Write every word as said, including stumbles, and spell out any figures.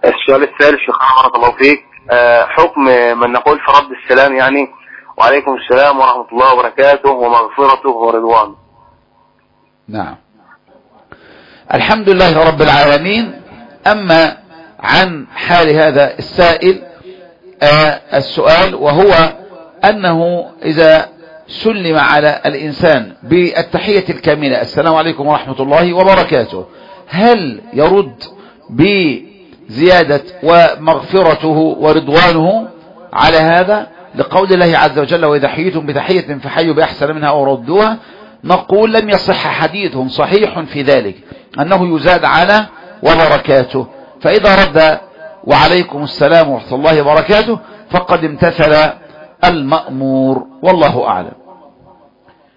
السؤال الثالث شيخنا بارك الله فيك، حكم من نقول في رد السلام يعني وعليكم السلام ورحمة الله وبركاته ومغفرته ورضوانه. نعم، الحمد لله رب العالمين. أما عن حال هذا السائل آه السؤال، وهو أنه إذا سلم على الإنسان بالتحية الكاملة السلام عليكم ورحمة الله وبركاته، هل يرد بزيادة ومغفرته ورضوانه على هذا؟ لقول الله عز وجل وإذا حييتم بتحية فحيوا بأحسن منها أو ردوها. نقول لم يصح حديث صحيح في ذلك أنه يزاد على وبركاته، فإذا رد وعليكم السلام ورحمة الله وبركاته فقد امتثل المأمور، والله أعلم.